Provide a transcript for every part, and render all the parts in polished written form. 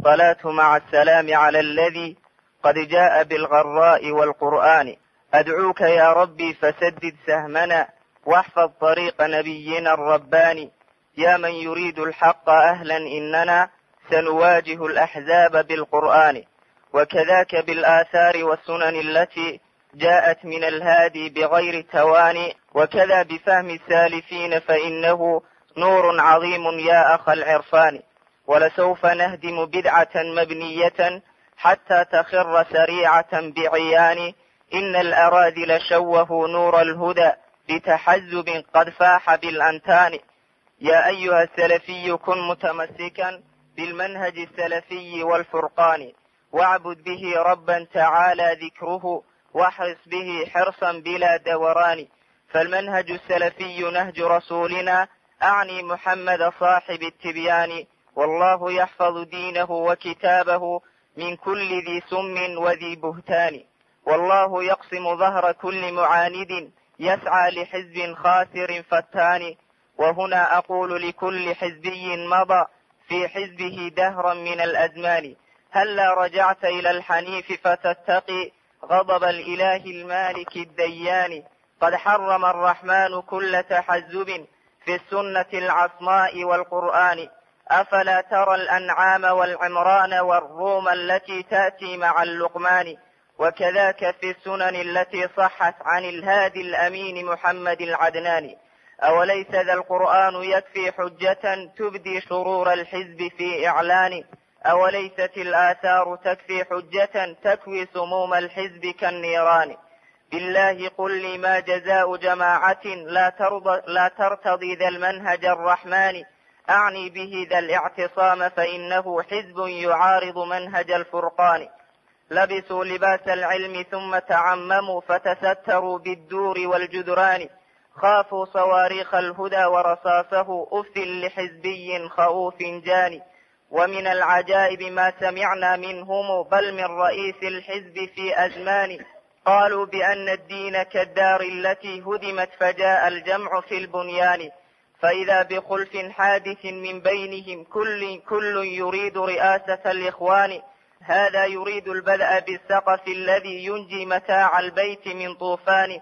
والصلاة مع السلام على الذي قد جاء بالغراء والقرآن. أدعوك يا ربي فسدد سهمنا واحفظ طريق نبينا الرباني. يا من يريد الحق أهلا إننا سنواجه الأحزاب بالقرآن. وكذاك بالآثار والسنن التي جاءت من الهادي بغير تواني. وكذا بفهم السالفين فإنه نور عظيم يا أخ العرفان. ولسوف نهدم بدعة مبنية حتى تخر سريعة بعيان. إن الأراذل شوهوا نور الهدى بتحزب قد فاح بالأنتان. يا أيها السلفي كن متمسكا بالمنهج السلفي والفرقان، واعبد به ربا تعالى ذكره واحرص به حرصا بلا دوران. فالمنهج السلفي نهج رسولنا، أعني محمد صاحب التبيان. والله يحفظ دينه وكتابه من كل ذي سم وذي بهتان. والله يقسم ظهر كل معاند يسعى لحزب خاسر فتان. وهنا أقول لكل حزبي مضى في حزبه دهرا من الأزمان، هلا رجعت إلى الحنيف فتتقي غضب الإله المالك الديان. قد حرم الرحمن كل تحزب في السنة العصماء والقرآن. أفلا ترى الأنعام والعمران والروم التي تأتي مع اللقمان. وكذاك في السنن التي صحت عن الهادي الأمين محمد العدنان. أوليس ذا القرآن يكفي حجة تبدي شرور الحزب في إعلان. أوليست الآثار تكفي حجة تكوي سموم الحزب كالنيران. بالله قل لي ما جزاء جماعة لا ترتضي ذا المنهج الرحمن. أعني به ذا الاعتصام فإنه حزب يعارض منهج الفرقان. لبسوا لباس العلم ثم تعمموا فتستروا بالدور والجدران. خافوا صواريخ الهدى ورصاصه أفل لحزبي خوف جاني. ومن العجائب ما سمعنا منهم بل من رئيس الحزب في أزمان. قالوا بأن الدين كالدار التي هدمت فجاء الجمع في البنيان. فإذا بخلف حادث من بينهم كل يريد رئاسة الإخوان. هذا يريد البدء بالسقف الذي ينجي متاع البيت من طوفان.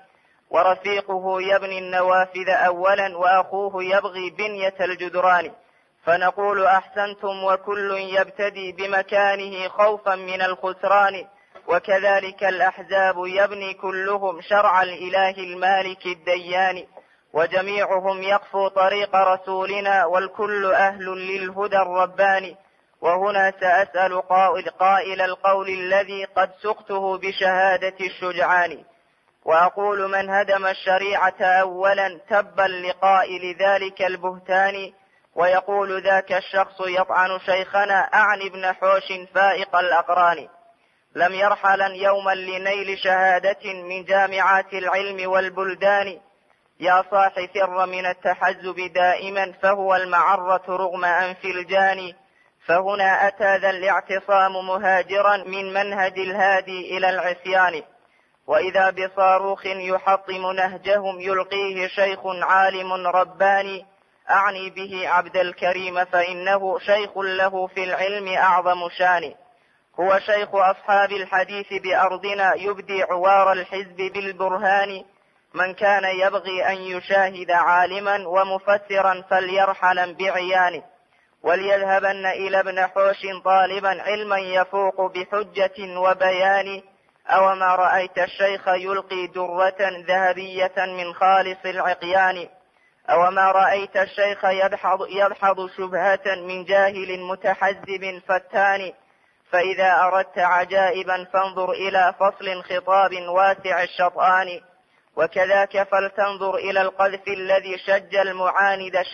ورفيقه يبني النوافذ أولا وأخوه يبغي بنية الجدران. فنقول أحسنتم وكل يبتدي بمكانه خوفا من الخسران. وكذلك الأحزاب يبني كلهم شرع الإله المالك الديان. وجميعهم يقفوا طريق رسولنا والكل أهل للهدى الرباني. وهنا سأسأل قائل القول الذي قد سقته بشهادة الشجعان. وأقول من هدم الشريعة أولا تبا لقائل ذلك البهتان. ويقول ذاك الشخص يطعن شيخنا أعني ابن حوش فائق الأقران. لم يرحلا يوما لنيل شهادة من جامعات العلم والبلدان. يا صاح فر من التحزب دائما فهو المعرة رغم أنف الجاني. فهنا أتى ذا الاعتصام مهاجرا من منهج الهادي إلى العصيان. وإذا بصاروخ يحطم نهجهم يلقيه شيخ عالم رباني. أعني به عبد الكريم فإنه شيخ له في العلم أعظم شان. هو شيخ أصحاب الحديث بأرضنا يبدي عوار الحزب بالبرهان. من كان يبغي أن يشاهد عالما ومفسرا فليرحلا بعيانه. وليذهبن إلى ابن حوش طالبا علما يفوق بحجة وبيان. أو ما رأيت الشيخ يلقي درة ذهبية من خالص العقيان. أو ما رأيت الشيخ يدحض شبهة من جاهل متحزب فتان. فإذا أردت عجائبا فانظر إلى فصل خطاب واسع الشطآن. وكذاك فلتنظر إلى القذف الذي شج المعاند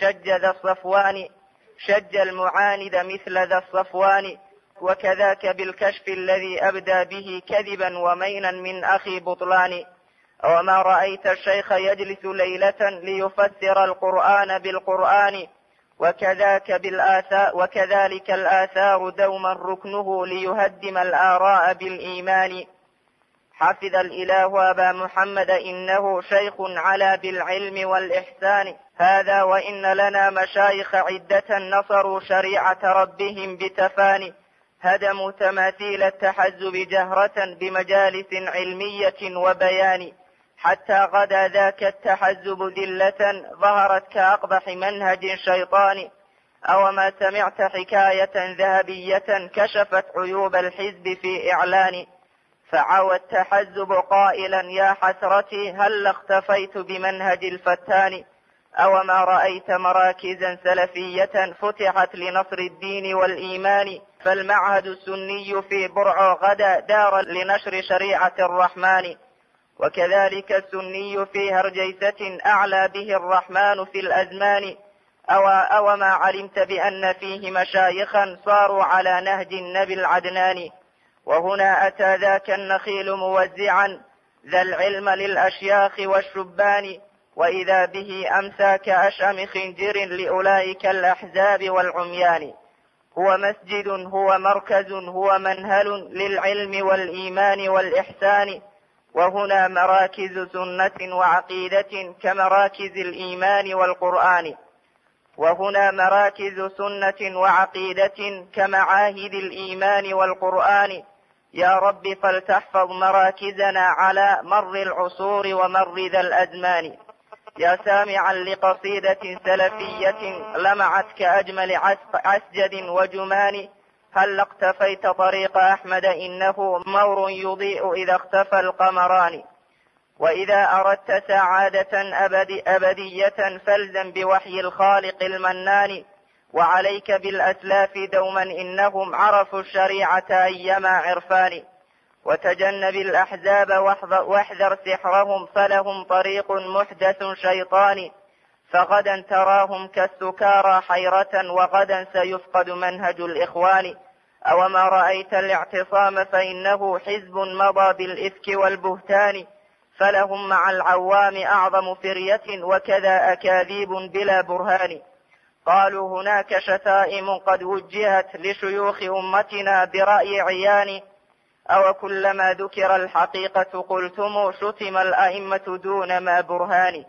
شج المعاند مثل ذا الصفوان. وكذاك بالكشف الذي أبدى به كذبا ومينا من أخي بطلان. وما رأيت الشيخ يجلس ليلة ليفسر القرآن بالقرآن. وكذلك الآثار دوما ركنه ليهدم الآراء بالإيمان. حفظ الإله أبا محمد إنه شيخ على بالعلم والإحسان. هذا وإن لنا مشايخ عدة نصروا شريعة ربهم بتفاني. هدموا تماثيل التحزب جهرة بمجالس علمية وبيان، حتى غدا ذاك التحزب ذلة ظهرت كأقبح منهج شيطان. أو ما سمعت حكاية ذهبية كشفت عيوب الحزب في إعلان، فعوى التحزب قائلا يا حسرتي هل اختفيت بمنهج الفتان. أو ما رأيت مراكزا سلفية فتحت لنصر الدين والإيمان، فالمعهد السني في برع غدا دار لنشر شريعة الرحمن. وكذلك السني في هرجيسة أعلى به الرحمن في الأزمان. أو ما علمت بأن فيه مشايخا صاروا على نهج النبي العدنان. وهنا أتى ذاك النخيل موزعا ذا العلم للأشياخ والشبان، وإذا به أمسى كأشأم خنجر لأولئك الأحزاب والعميان. هو مسجد، هو مركز، هو منهل للعلم والإيمان والإحسان. وهنا مراكز سنة وعقيدة كمراكز الإيمان والقرآن. وهنا مراكز سنة وعقيدة كمعاهد الإيمان والقرآن. يا رب فلتحفظ مراكزنا على مر العصور ومر ذا الأزمان. يا سامعا لقصيدة سلفية لمعت كأجمل عسجد وجمان، هل اقتفيت طريق أحمد إنه مور يضيء إذا اختفى القمران. وإذا أردت سعادة أبدية فالزم بوحي الخالق المنان، وعليك بالأسلاف دوما إنهم عرفوا الشريعة أيما عرفان. وتجنب الأحزاب واحذر سحرهم فلهم طريق محدث شيطان، فغدا تراهم كالسكارى حيرة وغدا سيفقد منهج الإخوان. أو ما رأيت الاعتصام فإنه حزب مضى بالإفك والبهتان، فلهم مع العوام أعظم فرية وكذا أكاذيب بلا برهان. قالوا هناك شتائم قد وجهت لشيوخ أمتنا برأي عيان، أو كلما ذكر الحقيقة قلتم شتم الأئمة دون ما برهان.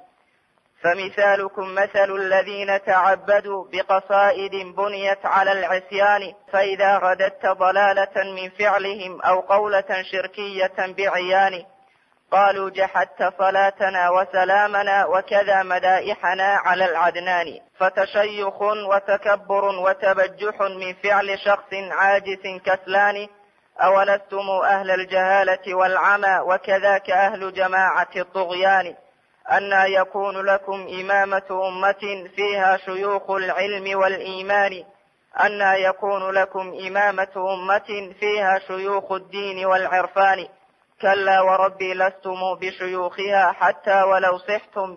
فمثالكم مثل الذين تعبدوا بقصائد بنيت على العصيان، فإذا رددت ضلالة من فعلهم أو قولة شركية بعيان، قالوا جحدت صلاتنا وسلامنا وكذا مدائحنا على العدنان. فتشيخ وتكبر وتبجح من فعل شخص عاجز كسلان، أولستم أهل الجهالة والعمى وكذاك أهل جماعة الطغيان. أنى يكون لكم إمامة أمة فيها شيوخ العلم والإيمان، أنى يكون لكم إمامة أمة فيها شيوخ الدين والعرفان. كلا وربي لستم بشيوخها حتى ولو صحتم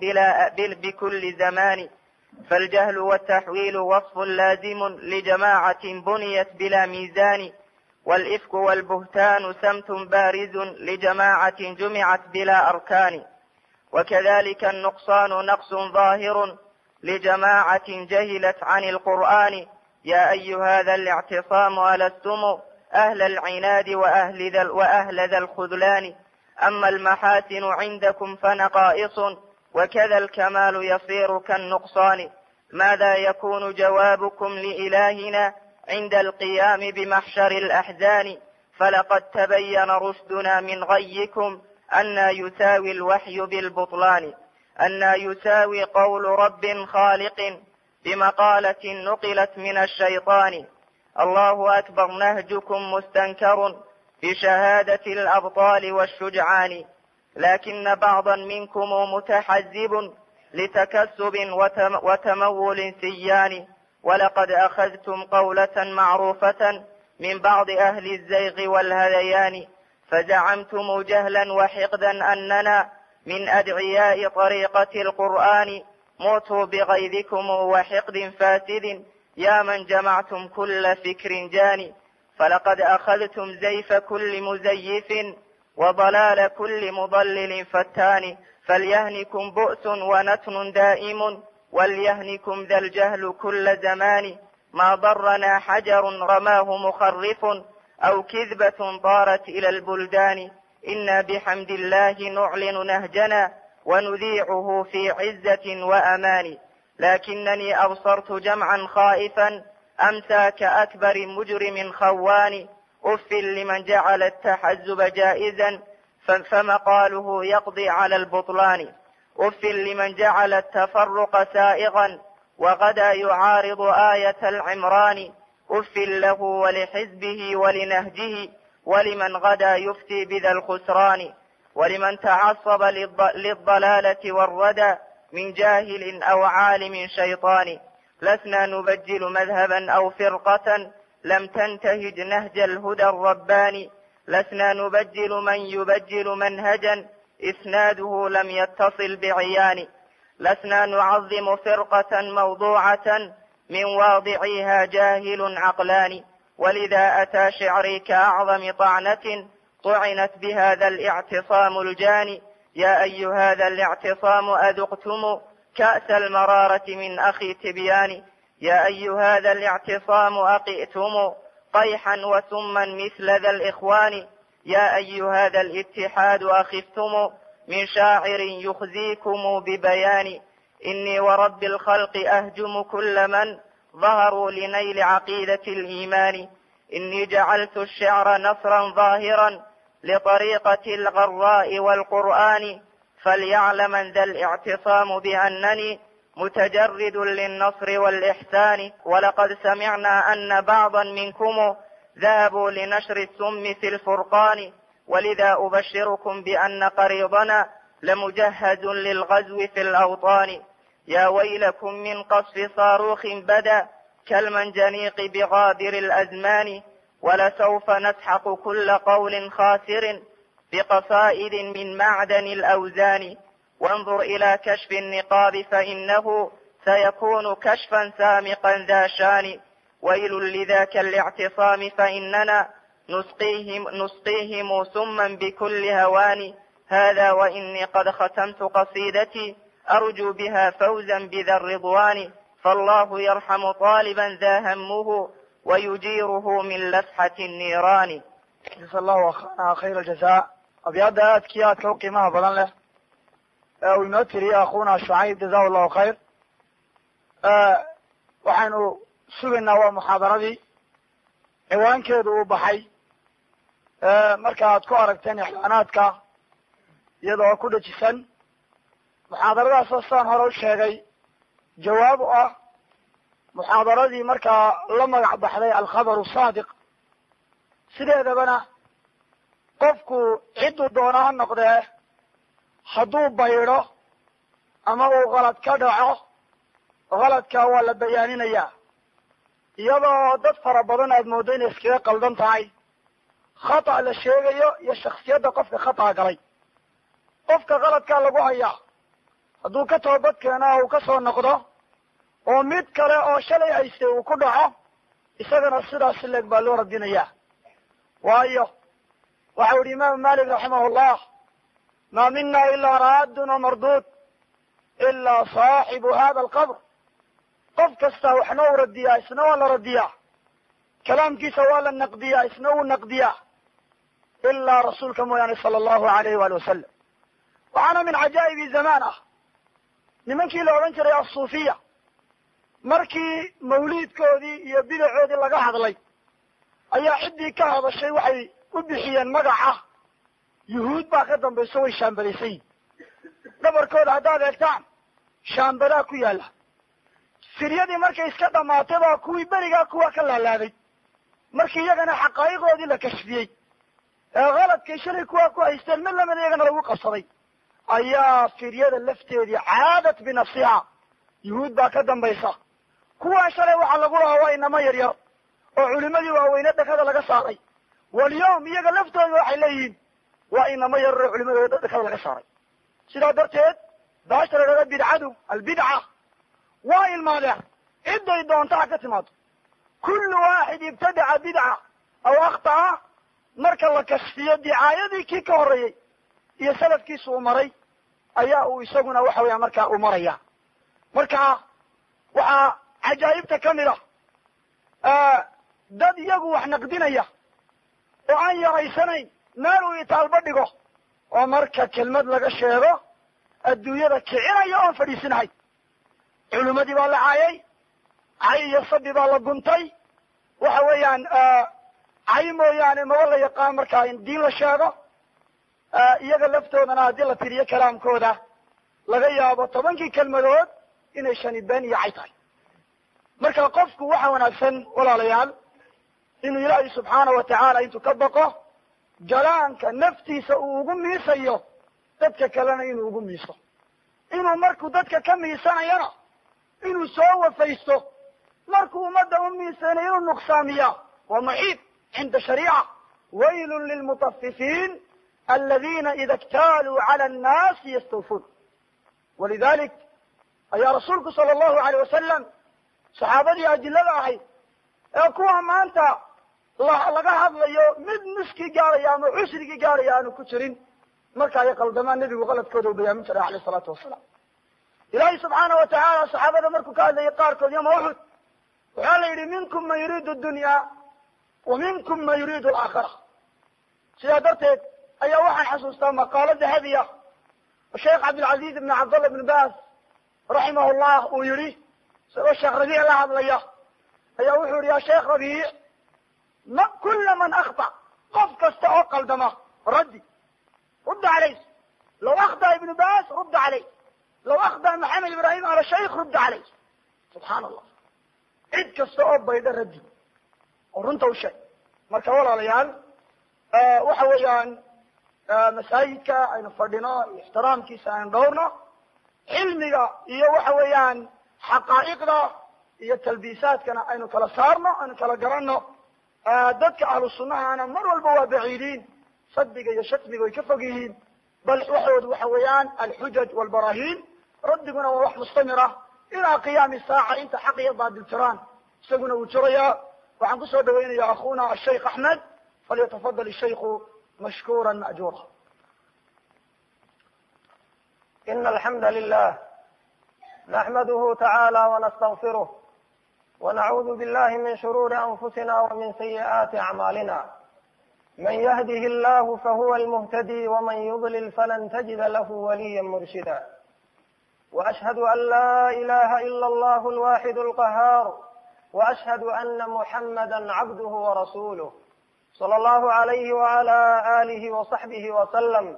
بكل زمان. فالجهل والتحويل وصف لازم لجماعة بنيت بلا ميزان، والإفك والبهتان سمت بارز لجماعة جمعت بلا أركان. وكذلك النقصان نقص ظاهر لجماعة جهلت عن القرآن. يا أيها ذا الاعتصام ألستم أهل العناد وأهل ذا الخذلان. أما المحاسن عندكم فنقائص وكذا الكمال يصير كالنقصان. ماذا يكون جوابكم لإلهنا عند القيام بمحشر الأحزان؟ فلقد تبين رشدنا من غيكم أن يساوي الوحي بالبطلان، أن يساوي قول رب خالق بمقالة نقلت من الشيطان. الله أكبر نهجكم مستنكر بشهادة الأبطال والشجعان، لكن بعضا منكم متحزب لتكسب وتمول سيان. ولقد أخذتم قولة معروفة من بعض أهل الزيغ والهذيان، فزعمتم جهلا وحقدا أننا من أدعياء طريقة القرآن. موتوا بغيظكم وحقد فاسد يا من جمعتم كل فكر جاني. فلقد أخذتم زيف كل مزيف وضلال كل مضلل فتان. فليهنكم بؤس ونتن دائم وليهنكم ذا الجهل كل زمان. ما ضرنا حجر رماه مخرف أو كذبة طارت إلى البلدان. إنا بحمد الله نعلن نهجنا ونذيعه في عزة وأمان. لكنني أبصرت جمعا خائفا أمسى كأكبر مجرم خوان أف لمن جعل التحزب جائزا فمقاله يقضي على البطلان أف لمن جعل التفرق سائغا وغدا يعارض آية العمران أف له ولحزبه ولنهجه ولمن غدا يفتي بذا الخسران ولمن تعصب للضلالة والردى من جاهل أو عالم شيطان لسنا نبجل مذهبا أو فرقة لم تنتهج نهج الهدى الرباني لسنا نبجل من يبجل منهجا إسناده لم يتصل بعيان لسنا نعظم فرقة موضوعة من واضعيها جاهل عقلان ولذا أتى شعري كأعظم طعنة طعنت بهذا الاعتصام الجاني يا أيها هذا الاعتصام أذقتم كأس المرارة من أخي تبيان يا أيها هذا الاعتصام أقئتم قيحا وسما مثل ذا الإخوان يا أيها هذا الاتحاد أخفتم من شاعر يخزيكم ببيان إني ورب الخلق أهجم كل من ظهروا لنيل عقيدة الإيمان إني جعلت الشعر نصرا ظاهرا لطريقة الغراء والقرآن فليعلم ذا الاعتصام بأنني متجرد للنصر والإحسان ولقد سمعنا أن بعضا منكم ذهبوا لنشر السم في الفرقان ولذا أبشركم بأن قريضنا لمجهز للغزو في الأوطان يا ويلكم من قصف صاروخ بدا كالمنجنيق بغابر الأزمان ولسوف نسحق كل قول خاسر بقصائد من معدن الأوزان وانظر إلى كشف النقاب فإنه سيكون كشفا سامقا ذا شان ويل لذاك الاعتصام فإننا نسقيهم سما بكل هوان هذا وإني قد ختمت قصيدتي أرجو بها فوزا بذا الرضوان فالله يرحم طالبا ذا همه ويجيره من لسحة النيران. جزا الله أخانا خير الجزاء. أبيض أتكيات لو قيمة بدن له وينتري أخونا شعيب جزاه الله خير. وحنو سجنا ومحاضرتي عوان كيدو بحي markaad ku aragteen ixsaanaadka iyadoo ku dhajisan muxaadaradaasoo saan hore u sheegay jawaab u ah muxaadaradii markaa la magac baxday alkhabaru saadiq sideedabana qofku cidduu doona ha noqdee hadduu baydho ama uu qalad ka dhaco qaladka waa la bayaaninayaa iyadoo dad fara badan aad mooddo inay iskaga qaldan tahay khata la sheegayo iyo shakhsiyadda qofka khata galay qofka qaladkaa lagu hayaa hadduu ka toobad keeno uu ka soo noqdo oo mid kale oo shalay haystay uu ku dhaco isagana sidaas leeg baa loo radinayaa waayo waxau yidhi imaamu malik raximahullah maa mina ilaa raaddun wamarduud ilaa saaxibu hada alqabr qof kastaa waxna u radiyaa isna waa la radiyaa kalaamkiisa waa la naqdiyaa isna wuu naqdiyaa ilaa rasuulka mooyaane sala allahu alayhi waali wasalam waxaana min cajaa'ibi zamaan ah nimankii la odhan jiray assuufiya markii mawliidkoodii iyo bidacoodii laga hadlay ayaa ciddii ka hadashay waxay u bixiyeen magaca yuhuud baa ka dambayso way shaambadaysan yihin dhabarkooda haddaad eegtaan shaambadaa ku yaalla firyadii markay iska dhammaatay baa kuwii berigaa kuwa ka laalaaday markii iyagana xaqaa'iqoodii la kashfiyey ee qaladkay shalay kuwaa ku haysteen mid lamida iyagana lagu qabsaday ayaa firyada lafteedii caadat binafsiha yuhuud baa ka dambaysa kuwaa shalay waxaa lagu lahaa waa inamo yaryar oo culimadii waaweyne dhakada laga saaray walyawm iyaga laftooda waxay leeyihiin waa inamo yaryar oo culimadooda dhakada laga saaray sidaa darteed baasha la dhahda bidcadu albidca waa ilmaadeen cidday doonta ha ka timaado kullu waaxid ibtadaca bidca aw akhta'a marka la kashfiyo dicaayadii kii ka horreeyey iyo salafkiisu uu maray ayaa uu isaguna waxa weeyaan markaa uu maraya marka waxaa cajaa'ibta ka mid ah dad iyagu wax naqdinaya oo aan yaraysanayn meel uu itaalba dhigo oo marka kelmad laga sheego adduunyada kicinaya oon fadhiisinahay culimmadii baa la caayay cay iyo sabi baa la guntay waxa weeyaan cay mooyaane maba la yaqaan markaa in diin la sheego iyaga laftoodana haddii la tiriyo kalaamkooda laga yaabo 10 kelmadood inay shani been iyo cay tahay marka qofku waxa wanaagsan walaalayaal inuu ilaahay subxaanahu watacaala intuu ka baqo jalaanka naftiisa uu ugu miisayo dadka kalena inuu ugu miiso inuu markuu dadka ka miisanayana inuu soo wafaysto markuu ummadda u miisanayo inuu nuqsaamiya waa maciib cinda shariica waylun lilmutafifiin aladiina ida اktaaluu cala annaasi yastawfuun walidalik ayaa rasuulku sala allahu alayh wasalam saxaabadii adilada ahayd ee kuwa maanta laga hadlayo mid nuskii gaaraya ama cusrigii gaaraya aanu ku jirin marka ay qaldamaan nebigu qaladkooda u bayaamin jiray alayh isalaatu wasalaam ilaahay subxaana watacaala saxaabada markuu ka hadlayay qaarkood yoma uxud waxaa la yidhi minkum man yuriidu dunya wa minkum man yuriidu alaakhira sidaa darteed ayaa waxaan xasuustaa maqaalo dahabi ah oo sheekh cabdilcaziz ibn cabdallah ibn baas raximah llah uu yihi isagoo sheekh rabiic la hadlaya ayaa wuxuu yihi ya sheekh rabiic kula man akhta qof kasta oo qaldama raddi rudda calayh law akhda ibnu baas rudda calayh law akhda maxamed ibrahim ala shaykh rudda calayh subxaana allah cid kasta oo baydha raddi oo runta u sheeg marka walaalayaal waxa weeyaan masaajidka aynu fadhino iyo ixtiraamkiisa aynu dhowrno cilmiga iyo waxa weeyaan xaqaa'iqda iyo talbiisaadkana aynu kala saarno aynu kala garanno dadka ahlu sunnahana mar walba waa baciidiin sadbiga iyo shatmiga way ka fog yihiin bal waxoodu waxa weeyaan alxujaj walbarahiin raddiguna waa wax mustamir ah ilaa qiyaami saaca inta xaq iyo baadil jiraan isaguna uu jirayaa waxaan kusoo dhawaynaya akhuna ashaykh axmed falyatafadal ishayku mashkura ma'jura إن الحمد لله نحمده تعالى ونستغفره ونعوذ بالله من شرور أنفسنا ومن سيئات أعمالنا من يهده الله فهو المهتدي ومن يضلل فلن تجد له وليا مرشدا وأشهد أن لا إله إلا الله الواحد القهار وأشهد أن محمدا عبده ورسوله صلى الله عليه وعلى آله وصحبه وسلم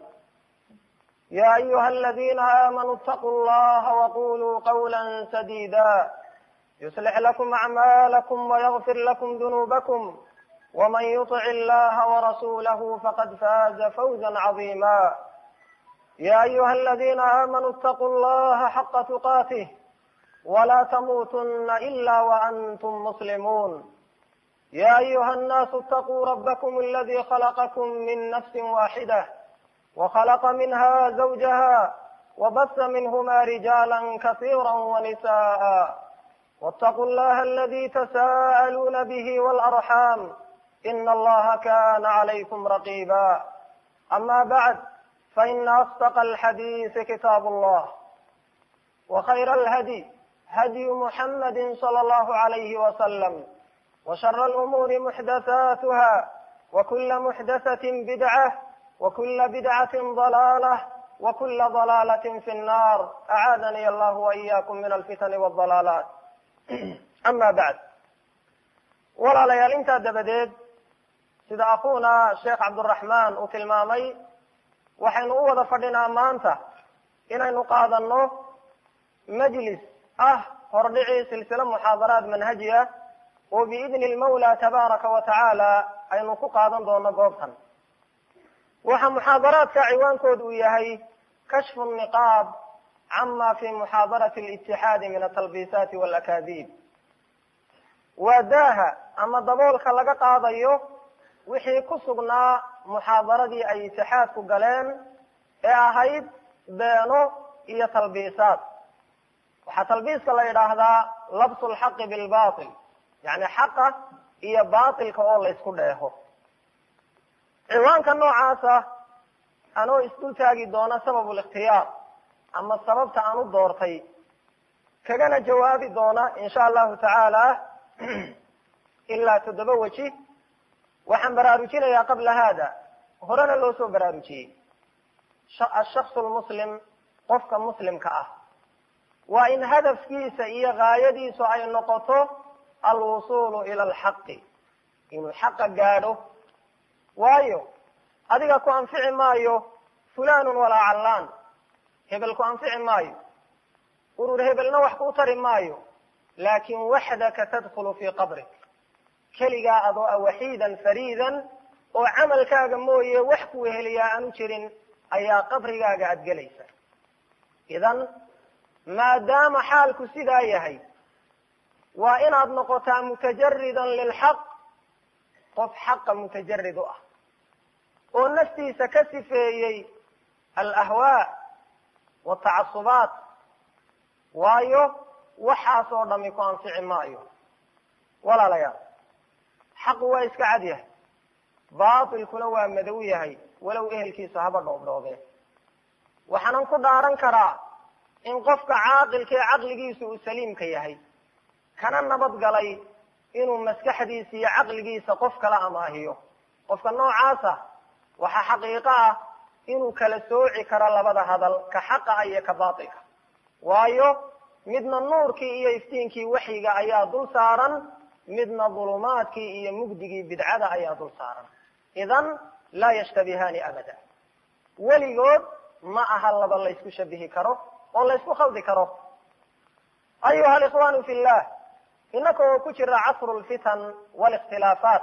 يا أيها الذين آمنوا اتقوا الله وقولوا قولا سديدا يصلح لكم أعمالكم ويغفر لكم ذنوبكم ومن يطع الله ورسوله فقد فاز فوزا عظيما يا أيها الذين آمنوا اتقوا الله حق تقاته ولا تموتن إلا وأنتم مسلمون يا أيها الناس اتقوا ربكم الذي خلقكم من نفس واحدة وخلق منها زوجها وبث منهما رجالا كثيرا ونساء واتقوا الله الذي تساءلون به والأرحام إن الله كان عليكم رقيبا أما بعد فإن أصدق الحديث كتاب الله وخير الهدي هدي محمد صلى الله عليه وسلم وشر الأمور محدثاتها وكل محدثة بدعة وكل بدعة ضلالة وكل ضلالة في النار أعاذني الله وإياكم من الفتن والضلالات أما بعد ولا ليال انت دبديد سيدا أخونا شيخ عبد الرحمن وكلمامي وحين أوضا فردنا مانتا إنا نقاضنه مجلس هردعي سلسلة محاضرات منهجية وبإذن المولى تبارك وتعالى أي نقاضن دون قوبتا waxa muxaadaraadka ciwaankoodu uu yahay kashfu الniqaab cama fi muxaadarati اlاtixaadi min atalbiisaati wاlakaadiib waa daaha ama daboolka laga qaadayo wixii ku sugnaa muxaadaradii ay itixaadku galeen ee ahayd beeno iyo talbiisaad waxaa talbiiska la yidhaahdaa labsu lxaqi bilbail yani xaqa iyo baatilka oo la isku dheeho ciwaanka noocaasa anoo isdul taagi doona sabab likhtiyaar ama sababta aan u doortay kagana jawaabi doona insha allahu tacaala ilaa 7 weji waxaan baraarujinayaa qabla hada horena loo soo baraarujiyey ashaksu lmuslim qofka muslimka ah waa in hadafkiisa iyo gaayadiisu ay noqoto alwusuulu ila alxaqi, inuu xaqa gaadho. waayo adiga ku anfici maayo fulanun walaa callaan, hebel ku anfici maayo, urur hebelna wax kuu tari maayo, laakin waxdaka tadkhulu fii qabrik, keligaa adoo a waxiidan fariidan oo camalkaaga mooye wax ku weheliyaa aanu jirin ayaa qabrigaaga aad gelaysa. idan maadaama xaalku sidaa yahay, waa inaad noqotaa mutajaridan lilxaq, qof xaqa mutajarid u ah oo naftiisa ka sifeeyey alahwaa watacasubaat, waayo waxaas oo dhami ku anfici maayo. walaalayaal, xaqu waa iska cad yahay, baatilkuna waa madow yahay, walow ehelkiisu haba dhoobdhoobee. waxaanan ku dhaaran karaa in qofka caaqilka ee caqligiisu uu saliimka yahay, kana nabad galay inuu maskaxdiisa iyo caqligiisa qof kala amaahiyo. qofka noocaasa waxaa xaqiiqo ah inuu kala sooci karo labada hadal, ka xaqa ah iyo ka baatilka. waayo midna nuurkii iyo iftiinkii waxyiga ayaa dul saaran, midna dulumaadkii iyo mugdigii bidcada ayaa dul saaran. idan laa yashtabihaani abada, weligood ma aha laba laysku shabihi karo oo laysku khaldi karo. ayuha alikhwaanu fi llah, inaka oo ku jira casru lfitan walikhtilaafaat,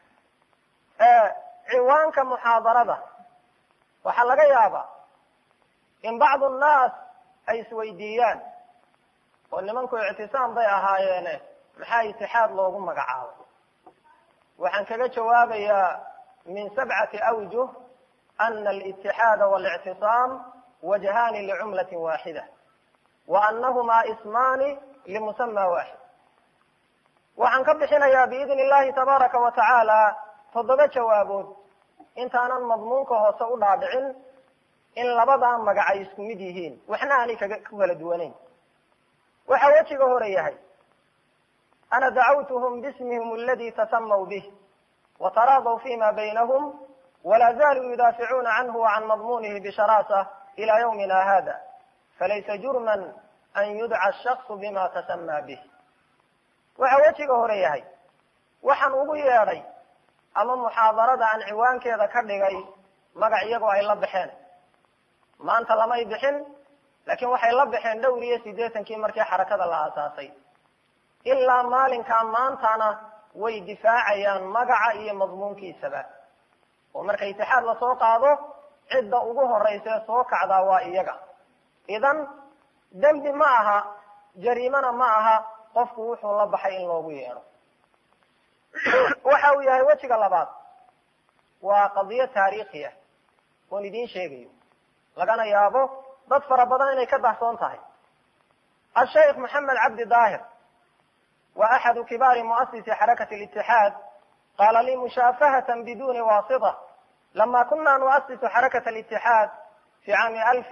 ciwaanka muxaadarada waxaa laga yaabaa in bacdu nnaas ay isweydiiyaan, oo nimanku ictisaam bay ahaayeene maxaa itixaad loogu magacaabo. waxaan kaga jawaabayaa min 7 awjuh ana alitixaada walictisaam wajhaani licumlati waaxida, wa anahumaa ismaani limusama waaxid. waxaan ka bixinayaa biidni illahi tabaaraka wa tacaala 7 jawaabood intaanan madmuunka hoose u dhaadhicin, in labadaa magac ay isku mid yihiin, waxna aanay ku kala duwanayn. waxa wejiga hore yahay ana dacawtuhum bismihim aladi tasamaw bih wataraadaw fima baynahum wala zaaluu yudaaficuuna canhu wacan madmunihi bisharaasa ila ywmina hada, falaysa jurman an yudca ashaksu bima tasamaa bih. waxa wejiga hore yahay waxaan ugu yeedhay ama muxaadarada aan ciwaankeeda ka dhigay magac iyagoo ay la baxeen. maanta lamay bixin, laakiin waxay la baxeen dhowr iyo 80kii markii xarakada la aasaasay. ilaa maalinkaa maantana way difaacayaan magaca iyo madmuunkiisaba, oo marka itixaad lasoo qaado cidda ugu horeysa ee soo kacdaa waa iyaga. idan dembi ma aha, jariimana ma aha qofku wuxuu la baxay in loogu yeedho. waxa uu yahay wejiga labaad, waa qadiyo taariikhiya oon idiin sheegayo, lagana yaabo dad fara badan inay ka dahsoon tahay. الشيخ محمد عبد ظاهر وأحد كبار مؤسسي حركة الاتحاد قال لي مشافهة بدون واسطة لما كنا نؤسس حركة الاتحاد في عام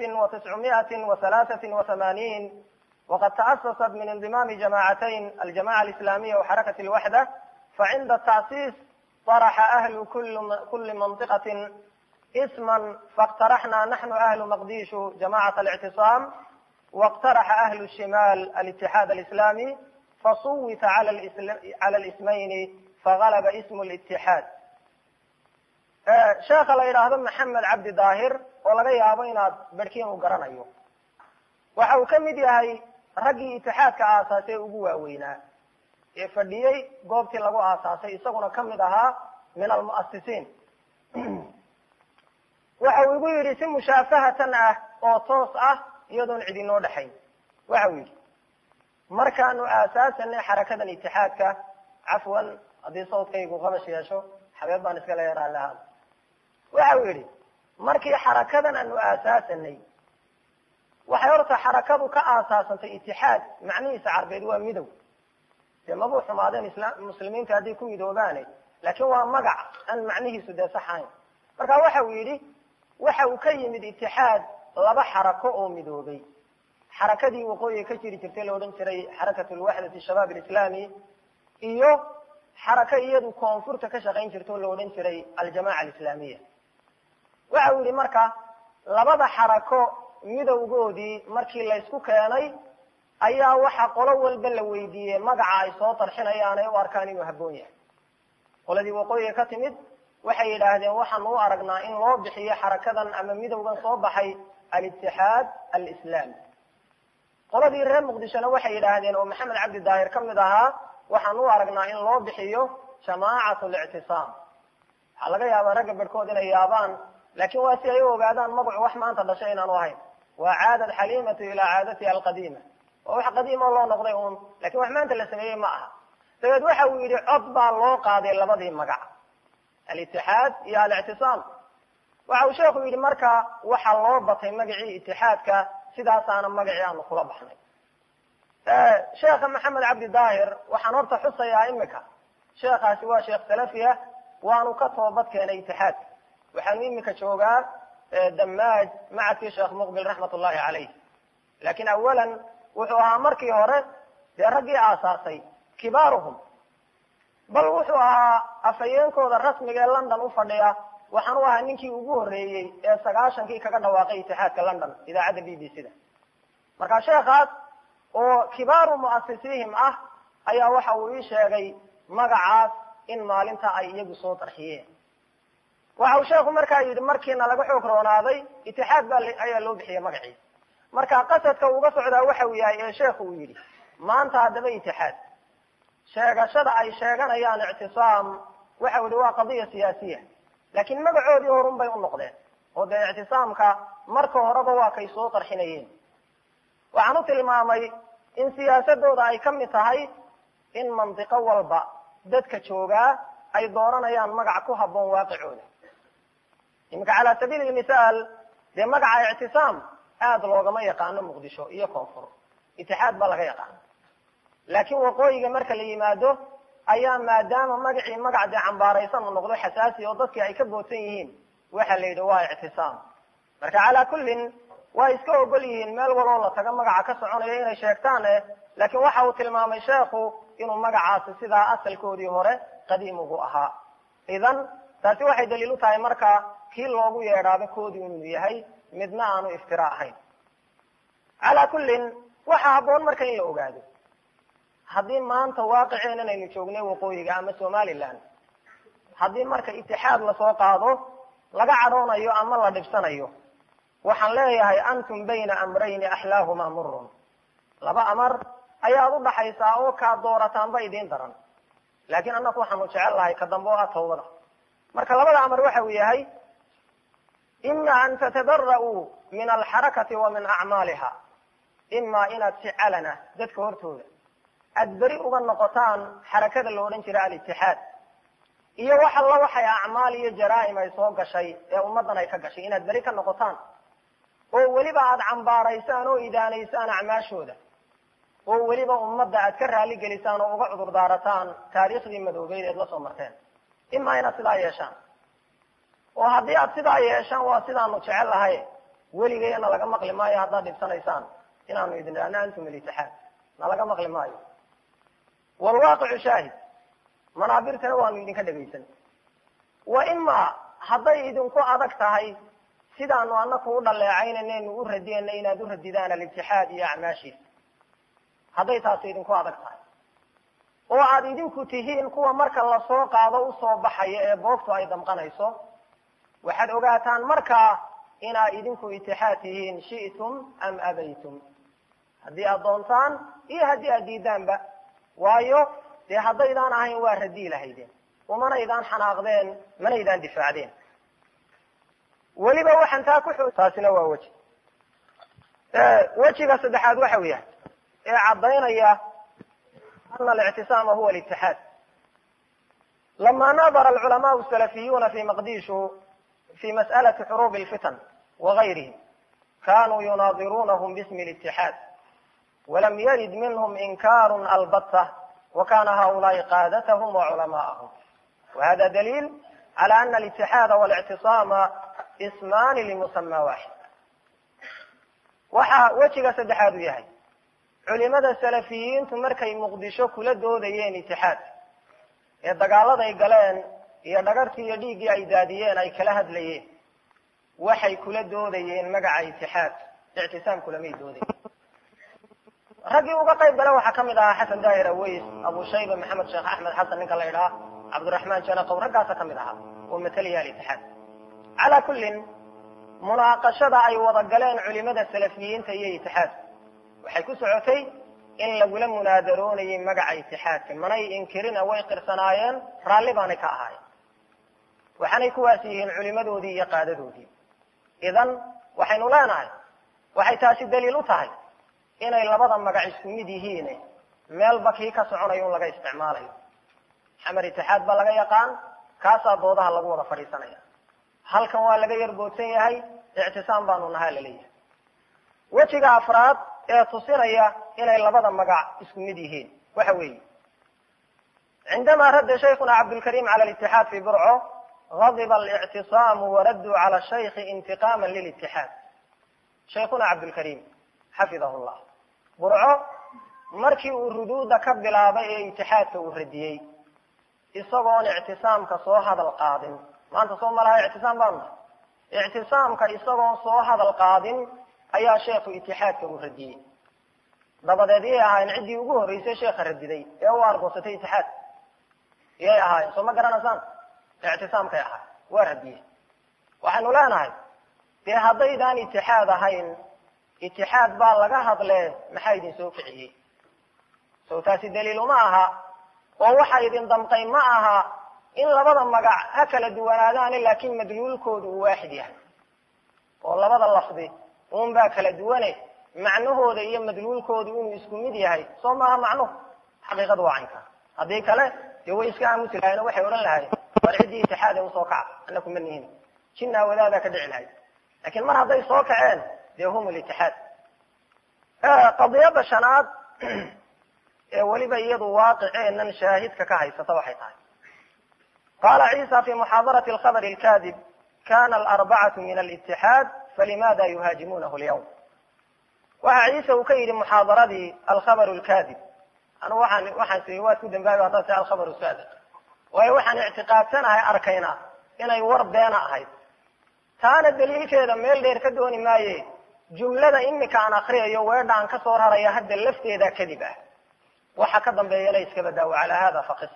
1983 وقد تأسست من انضمام جماعتين، الجماعة الإسلامية وحركة الوحدة، فعند التأسيس طرح أهل كل منطقة اسما، فاقترحنا نحن أهل مقديش جماعة الاعتصام، واقترح أهل الشمال الاتحاد الإسلامي، فصوت على الاسمين فغلب اسم الاتحاد. sheekha la yidhaahdo maxamed cabdi daahir oo laga yaabo inaad barkiin u garanayo, waxa uu ka mid yahay raggii itixaadka aasaasay ugu waaweynaa ee fadhiyey goobtii lagu aasaasay, isaguna ka mid ahaa min almu'asisiin. waxa uu igu yidhi si mushaafahatan ah oo toos ah iyadoon cid inoo dhexayn, waxa uu yidhi markaanu aasaasanay xarakadan itixaadka, cafwan haddii sawdkaygu qabash yeesho xabeeb baan iska leeyaraa lahaa. waxa uu yidhi markii xarakadan aanu aasaasanay, waxay horta xarakadu ka aasaasantay itixaad, macnihiisa carbeed waa midow, dee mabuu xumaadeen muslimiinta hadday ku midoobaane, laakiin waa magac aan macnihiisu dee saxayn. marka waxa uu yidhi waxa uu ka yimid itixaad laba xarako oo midoobay, xarakadii waqooyiga ka jiri jirtay la odhan jiray xarakatu lwaxdati shabaab alislaami, iyo xarako iyadu koonfurta ka shaqayn jirta oo la odhan jiray aljamaca alislaamiya. waxa uu yidhi marka labada xarako midowgoodii markii laysku keenay ayaa waxa qolo walba la weydiiyey magaca ay soo tarxinayaan ay u arkaan inuu habboon yahay. qoladii waqooyiga ka timid waxay yidhaahdeen waxaanu u aragnaa in loo bixiyo xarakadan ama midowgan soo baxay alitixaad alislaami. qoladii reer muqdishona waxay yidhaahdeen oo maxamed cabdi daahir ka mid ahaa waxaanu u aragnaa in loo bixiyo jamaacatu lictisaam. waxaa laga yaabaa ragga barhkood inay yaabaan, laakiin waa si ay u ogaadaan magacu wax maanta dhashay inaanu ahayn. waa caadad xaliimatu ilaa caadatiha alqadiima, waa wax qadiimo loo noqday uun, lakin wax maanta la sameeyey ma aha. dabeed waxa uu yidhi cod baa loo qaaday labadii magac, alitixaad iyo alictisaam. waxa uu sheekhu yidhi marka waxa loo batay magacii itixaadka, sidaasaana magacii aanu kula baxnay. sheekha maxamed cabdi daahir waxaan horta xusayaa imika, sheekhaasi waa sheekh salafiya, waanu ka toobad keenay itixaadka. waxaanu imika joogaa damaaj macadkii sheekh muqbil raxmat ullahi calayh. laakiin awalan wuxuu ahaa markii hore dee raggii aasaasay kibaaruhum, bal wuxuu ahaa afhayeenkooda rasmiga ee london u fadhiya. waxaan u ahaa ninkii ugu horreeyey ee 90kii kaga dhawaaqay itixaadka london idaacadda b b c da. marka sheekhaas oo kibaaru mu'asisiihim ah ayaa waxa uu ii sheegay magacaas in maalinta ay iyagu soo tarxiyeen. waxa uu sheekhu markaa yidhi markiina laga xoog roonaaday itixaad ayaa loo bixiyey magaciisa. marka qasadka uga socdaa waxa uu yahay ee sheekhu uu yidhi maanta haddaba itixaad sheegashada ay sheeganayaan ictisaam, waxa uu yihi waa qadiya siyaasiya, laakiin magacoodii horun bay u noqdeen oo dee ictisaamka marka horeba waa kay soo qarxinayeen. waxaan u tilmaamay in siyaasadooda ay ka mid tahay in mantiqo walba dadka joogaa ay dooranayaan magac ku habboon waaqicooda. iminka calaa sabiili lmithaal dee magaca ictisaam aada loogama yaqaano muqdisho iyo koonfur, itixaad baa laga yaqaano. laakiin waqooyiga marka la yimaado ayaa maadaama magacii magac dee cambaaraysan uu noqdo xasaasi oo dadkii ay ka boodsan yihiin, waxa la yidhi waa ictisaam. marka calaa kullin waa iska ogol yihiin meel waloo la tago magaca ka soconaya inay sheegtaan, laakiin waxa uu tilmaamay sheekhu inuu magacaasi sidaa asalkoodii hore qadiim ugu ahaa. idan taasi waxay daliil u tahay marka kii loogu yeedhaaba koodii inuu yahay, midna aanu iftira ahayn. calaa kullin waxa habboon marka in la ogaado, haddii maanta waaqiceen inaynu joognay waqooyiga ama somaliland, haddii marka itixaad lasoo qaado laga cadhoonayo ama la dhibsanayo, waxaan leeyahay antum bayna amrayni axlaahuma murun. laba amar ayaad u dhaxaysaa oo kaa doorataanba idiin daran, laakiin annaku waxaanu jecel lahay ka dambe oo ah tawbada. marka labada amar waxa uu yahay ima an tatabara'uu min alxarakati wa min acmaaliha, ima inaad si calana dadka hortooda aad beri uga noqotaan xarakada la odhan jira alitixaad, iyo wax alla waxay acmaal iyo jaraa'im ay soo gashay ee ummaddan ay ka gashay inaad beri ka noqotaan, oo weliba aad cambaaraysaan oo idaanaysaan acmaashooda, oo weliba ummadda aad ka raali gelisaan oo uga cudur daarataan taariikhdii madoobeyd eed la soo marteen. ima inaad sidaa yeeshaan, oo haddii aad sidaa yeeshaan waa sidaanu jecel lahay, weligayana laga maqli maayo haddaad dhibsanaysaan inaanu idin idhahno antum alitixaad, na laga maqli maayo. walwaaqicu shaahid, manaabirtana waanu idinka dhegaysan. wa ima hadday idinku adag tahay sidaanu anaku u dhaleecaynanaynu u radiyana inaad u radidaan alitixaad iyo acmaashiisa, hadday taasi idinku adag tahay oo aad idinku tihiin kuwa marka lasoo qaado usoo baxaya ee boogtu ay damqanayso, waxaad ogaataan markaa inaad idinku itixaad tihiin shi'tum am abaytum, haddii aad doontaan iyo haddii aad diidaanba. waayo dee haddaydaan ahayn waa radii lahaydeen, umanaydaan xanaaqdeen, manaydaan difaacdeen. weliba waxaan taa ku taasina waa weji. wejiga saddexaad waxa uu yahay ee caddaynaya ana alictisaama huwa alitixaad. lama nadara alculamaau salafiyuuna fi maqdishu fi mas'alati xuruubi alfitan wagayrihim kanuu yunaadiruunahum bismi litixaad, walam yarid minhum inkaarun albatta, wakana haulaai qaadatahum waculamaa'ahum. wahada daliil cala ana alitixaada walictisaama ismaani limusama waaxid. waxa wejiga saddexaad u yahay culimada salafiyiintu markay muqdisho kula doodayeen itixaad ee dagaaladay galeen iyo dhagartii iyo dhiiggii ay daadiyeen ay kala hadlayeen, waxay kula doodayeen magaca itixaad, ictisaam kulamay doodayen. raggii uga qayb gala waxaa kamid ahaa xasan daahir aways, abu shayba, maxamed sheekh axmed xasan ninka la idhaha, cabdiraxmaan janaqow, raggaasa kamid ahaa oo matalaya alitixaad. calaa kullin munaaqashada ay wada galeen culimada salafiyiinta iyo itixaadka waxay ku socotay in lagula munaadaroonayay magaca itixaadka, manay inkirina way qirsanaayeen, raalli baanay ka ahaayeen, waxaanay kuwaas yihiin culimadoodii iyo qaadadoodii. idan waxaynu leenahay waxay taasi daliil u tahay inay labada magac isku mid yihiin, meelba kii ka soconayo un laga isticmaalayo. xamar itixaad baa laga yaqaan, kaasaa doodaha lagu wada fadhiisanaya. halkan waa laga yar boodsan yahay, ictisaam baanu nahaa laleeyahay. wejiga afraad ee tusinaya inay labada magac isku mid yihiin waxa weeye cindamaa radda shaykhuna cabdulkariim cala litixaad fi burco غضب الاعتصام وردوا على الشيخ انتقاما للاتحاد. شيخنا عبد الكريم حفظه الله burco markii uu ruduuda ka bilaabay ee itixaadka uu radiyey isagoon ictisaamka soo hadal qaadin, maanta soo malaha ictisaam baanu nahay, ictisaamka isagoon soo hadal qaadin ayaa sheekhu itixaadka uu radiyey. dabadeed yay ahaayeen ciddii ugu horreysay sheekha radiday ee u argoosatay itixaad, yay ahaayeen soo ma garanaysaan? ictisaamkay ahaay, waa radiyey. waxaynu leenahay dee haddaydaan itixaad ahayn, itixaad baa laga hadlee maxaa idin soo kiciyey? sow taasi daliil uma aha, oo waxa idin damqay ma aha in labada magac ha kala duwanaadaane laakiin madluulkoodu uu waaxid yahay, oo labada lafdi uun baa kala duwane macnahooda iyo madluulkoodu inuu isku mid yahay soo maaha macnuhu. xaqiiqadu waa caynka. haddii kale dee way iska aamusi lahayen oo waxay odhan lahayen war ciddii itixaad ee usoo kaca anaku ma nihin, jinnaa wadaadaa ka dhici lahayd. laakiin mar hadday soo kaceen dee hum litixaad. qadiyada shanaad ee weliba iyadu waaqiceenan shaahidka ka haysata waxay tahay qaala ciisa fi muxaadarati alkhabr alkadib kana alarbacatu min alitixaad falimada yuhaajimunahu alyawm. waxa ciise uu ka yidhi muxaadaradii alkhabr lkadib, anu waxaan sii waad ku dambaabi haddaad tahay alkhabr saadiq, waayo waxaan ictiqaadsanahay arkayna inay war beena ahayd. taana daliilkeeda meel dheer ka dooni maaye jumlada imika aan akriyayo weedhaan ka soo raraya hadda lafteeda kadib ah, waxa ka dambeeyana iska badaa wa calaa hada faqis.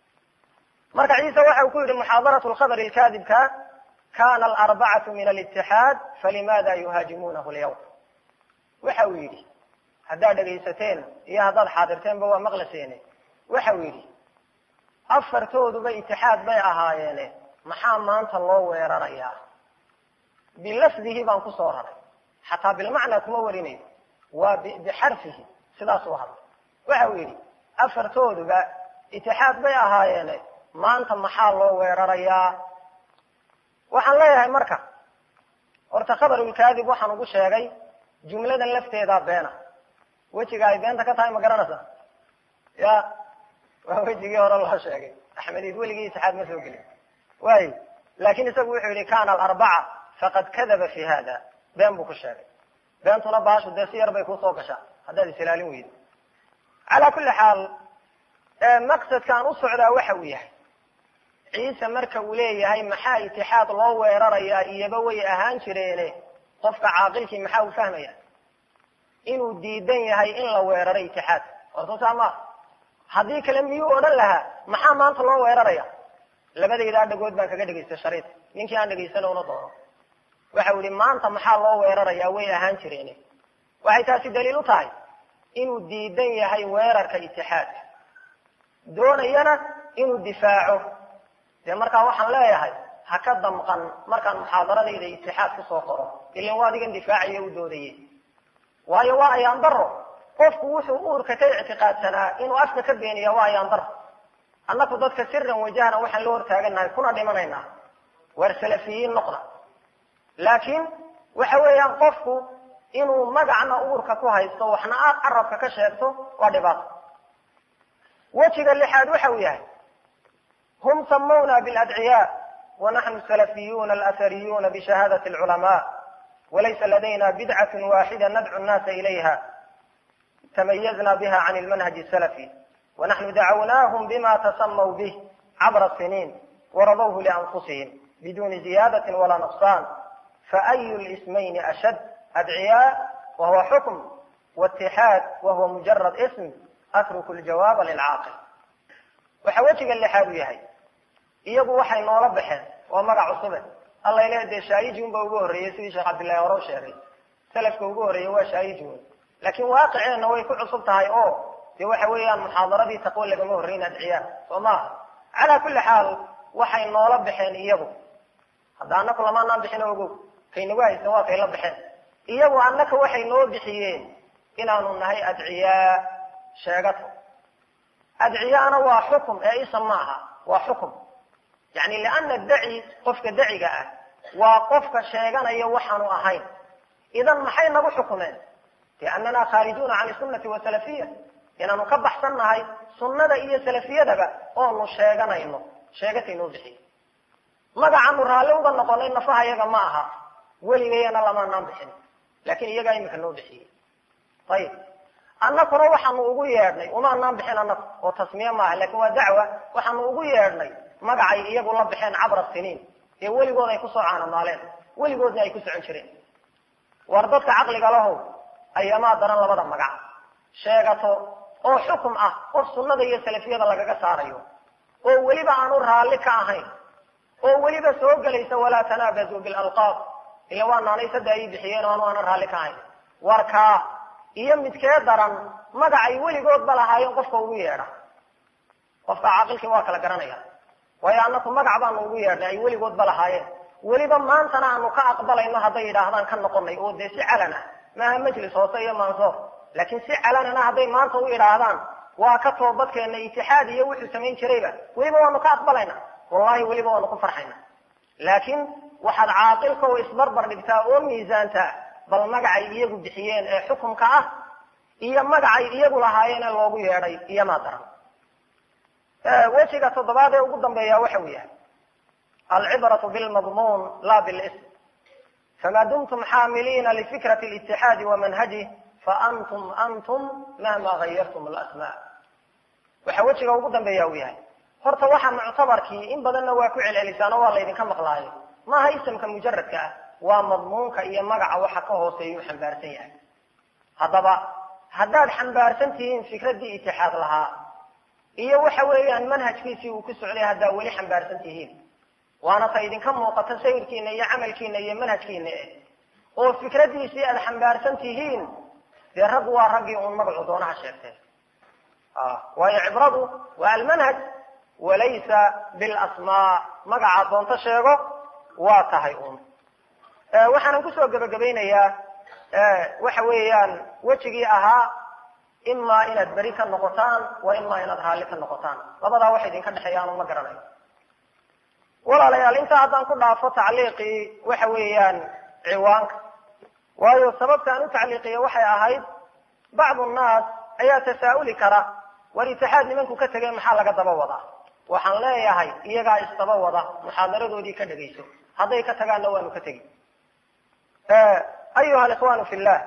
marka ciise waxa uu ku yidhi muxaadaratu alkhabr alkadibka kana alarbacatu min alitixaad falimada yuhaajimunahu alyawm. waxa uu yidhi haddaad dhegaysateen iyo haddaad xaadirteenba waa maqlaseene, waxa uu yidhi afartooduba itixaad bay ahaayeene maxaa maanta loo weerarayaa? bilafdihi baan ku soo raray, xataa bilmacnaa kuma warinayo, waa bixarfihi sidaas u hadlay. waxa uu yidhi afartooduba itixaad bay ahaayeene maanta maxaa loo weerarayaa? waxaan leeyahay marka horta khabarulkaadib waxaan ugu sheegay jumladan lafteedaa beena. wejiga ay beenta ka tahay ma garanaysa? ya waa wejigii hore loo sheegay. axmedid weligii itixaad ma soo gelin waayo, laakin isagu wuxuu yihi kana alarbaca faqad kadaba fi hada, been buu ku sheegay. beentuna baashu dee si yar bay kusoo gashaa haddaad isilaalin weydo. calaa kulli xaal maqsadkaan u socdaa waxa uu yahay ciise marka uu leeyahay maxaa itixaad loo weerarayaa iyaba way ahaan jireene, qofka caaqilkii maxaa uu fahmaya? inuu diidan yahay in la weeraro itixaad. horta saa maa, haddii kale miyuu odhan lahaa maxaa maanta loo weeraraya? labadaydaa dhagood baan kaga dhegaystay shariid, ninkii aan dhegaysana una doono. waxa uu yihi maanta maxaa loo weerarayaa way ahaan jireene. waxay taasi daliil u tahay inuu diidan yahay weerarka itixaadka, doonayana inuu difaaco. dee markaa waxaan leeyahay ha ka damqan markaan muxaadaradayda itixaad kusoo qoro, ilan waa adigan difaacayo u doodaye. waayo waa ayaan daro, qofku wuxuu uurka ka ictiqaadsanaa inuu afka ka beeniya waa ayaan daro. annaku dadka siran wajahna waxaan la hortaaganahay kuna dhimanaynaa waar salafiyiin noqda. laakiin waxa weeyaan qofku inuu magacna uurka ku haysto waxna aad carabka ka sheegto waa dhibaato. wejiga lixaad waxa uu yahay hum samawna biladciyaa wanaxnu salafiyuna alathariyuna bishahaadati alculamaa walaysa ladayna bidcatun waaxida nadcu nnaasa ilayha tamayazna biha can almanhaji asalafi wanaxnu dacawnaahum bima tasamaw bih cabra siniin waradawhu lianfusihim biduni ziyaadatin walaa nuqsaan faayu lismayni ashad adciyaa wahuwa xukm waitixaad wahuwa mujarad ism atruku ljawaaba lilcaaqil. waxa wejiga lixaad u yahay iyagu waxay noola baxeen waa magac cusube. alla ilaah dee shaayijun ba ugu horreeyey sidii sheekh cabdillahi hore u sheegay, salafka ugu horreeyey waa shaayijun, laakiin waaqiceenna way ku cusub tahay oo dee waxa weeyaan muxaadaradii taqwo lagama horreyn adciyaa soo maaha. calaa kulli xaal waxay noola baxeen iyagu. hadda annaka lamaanaan bixin ogow, kaynagu haysan waa kay la baxeen. iyagu annaka waxay noo bixiyeen inaanu nahay adciyaa sheegato. adciyaana waa xukum ee ism maaha, waa xukum. yani liana daci qofka daciga ah waa qofka sheeganaya waxaanu ahayn. idan maxay nagu xukumeen? liannana khaarijuna can sunnati wasalafiya, inaanu ka baxsan nahay sunnada iyo salafiyadaba oonu sheeganayno. sheegatay noo bixiye. magacaanu raalli uga noqonay nafaha iyaga ma aha, weligayana lamaanaan bixin, laakin iyagaa imika noo bixiyey. ayib annakuna waxaanu ugu yeedhnay umaanaan bixin annaku oo tasmiye maaha, lakin waa dacwa. waxaanu ugu yeedhnay magacay iyagu la baxeen cabra siniin ee weligood ay kusoo caanamaaleen, weligoodna ay ku socon jireen. war dadka caqliga lahow ayamaa daran labada magac sheegato oo xukum ah oo sunnada iyo salafiyada lagaga saarayo, oo weliba aanu raalli ka ahayn, oo weliba soo gelaysa walaa tanaabazuu bilalqaab, ila waa naanaysada ay bixiyeen oo aanan raalli ka ahayn. warkaa iyo midkee daran magacay weligoodba lahaayeen qofka ugu yeedha. qofka caaqilkii waa kala garanaya, waayo annaku magac baanu ugu yeedhnay ay weligoodba lahaayeen. weliba maantana aanu ka aqbalayno hadday yidhaahdaan ka noqonay, oo dee si calan ah maaha majlis hoose iyo mansoor, laakiin si calanana hadday maanta u yidhaahdaan waa ka toobadkeena itixaad iyo wuxuu samayn jirayba, weliba waanu ka aqbalayna. wallahi weliba waanu ku farxayna. laakiin waxaad caaqilka oo isbarbar dhigtaa oo miisaantaa bal magacay iyagu bixiyeen ee xukumka ah iyo magacay iyagu lahaayeen ee loogu yeedhay iyomaa daran. wejiga toddobaad ee ugu dambeeya waxa uu yahay alcibratu bilmadmuun la bilism. fama dumtum xaamiliina lifikrati litixaadi wamanhajih faantum mahma gayartum alasmaa. waxa wejiga ugu dambeeya uu yahay horta waxa muctabarkii in badanna waa ku celcelisaano waa laydinka maqlaayo, maaha isamka mujaradka ah, waa madmuunka iyo magaca waxa ka hooseeya u xambaarsan yahay. haddaba haddaad xambaarsan tihiin fikraddii itixaad lahaa iyo waxa weeyaan manhajkiisii uu ku socday, haddaa weli xambaarsan tihiin, waana ta idinka muuqata sayirkiina iyo camalkiina iyo manhajkiina oo fikradiisii aad xambaarsan tihiin, dee rag waa raggii uun magacu doonaha sheegtee. waayo cibradu waa almanhaj walaysa bilasmaa. magaca doonto sheego waa tahay uun. waxaanan kusoo gebagabaynayaa waxa weeyaan wejigii ahaa imaa inaad beri ka noqotaan wa imaa inaad raalli ka noqotaan. labadaa wax idinka dhexeeyaanu ma garanayo. walaalayaal intaa haddaan ku dhaafo tacliiqii waxa weeyaan ciwaanka, waayo sababtaan u tacliiqiya waxay ahayd bacdu nnaas ayaa tasaa'uli kara, war itixaad nimanku ka tegay maxaa laga daba wadaa? waxaan leeyahay iyagaa isdaba wada, muxaadaradoodii ka dhegayso. hadday ka tagaanna waanu ka tegi. ayuha alikhwaanu fi llah,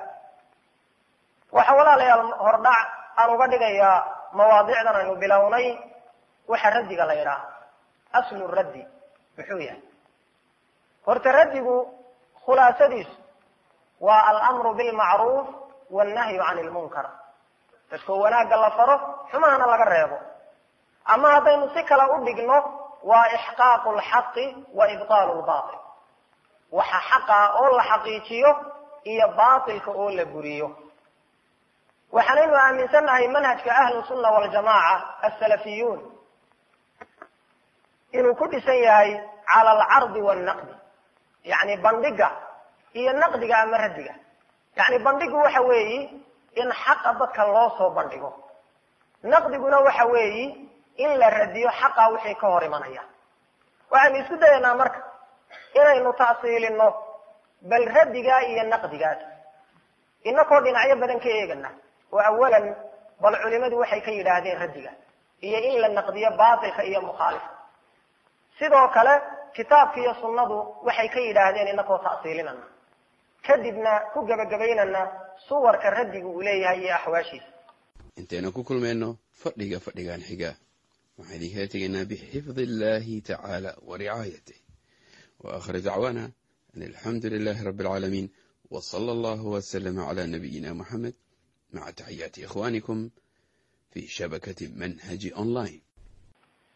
waxa walaalayaal hordhac aan uga dhigayaa mawaadicdan aynu bilownay waxa raddiga la yidhaaha. aslu raddi muxuu yahay? horta raddigu khulaasadiisu waa alamru bilmacruuf wannahyu can ilmunkar. dadkoo wanaagga la faro, xumahana laga reebo. ama haddaynu si kale u dhigno waa ixqaaqu lxaqi wa ibtaalu lbatil. waxa xaqa oo la xaqiijiyo iyo baatilka oo la buriyo. waxaanaynu aaminsannahay manhajka ahlu sunna waljamaaca asalafiyuun inuu ku dhisan yahay cala alcardi wannaqdi, yani bandhiga iyo naqdiga ama raddiga. yani bandhigu waxa weeyi in xaqa dadka loo soo bandhigo, naqdiguna waxa weeyi in la radiyo xaqa wixii ka hor imanaya. waxaynu isku dayaynaa marka inaynu ta'siilino bal raddiga iyo naqdigaas inakoo dhinacyo badan ka eegana. oo awalan bal culimadu waxay ka yidhaahdeen raddiga iyo in la naqdiyo baatilka iyo mukhaalifka. sidoo kale kitaabka iyo sunnadu waxay ka yidhaahdeen inakoo ta'siilinana, kadibna ku gebagabaynana suwarka raddigu uu leeyahay iyo axwaashiisa. intayna ku kulmayno fadhigan xiga waxaan idinkaga tegaynaa bixifdi illahi tacaala wa ricaayatih. wa aakhir dacwaana an alxamdu lilahi rabbi alcaalamiin wa sala allahu wasalama cala nabiyina muxamed مع تحيات إخوانكم في شبكة منهج أونلاين.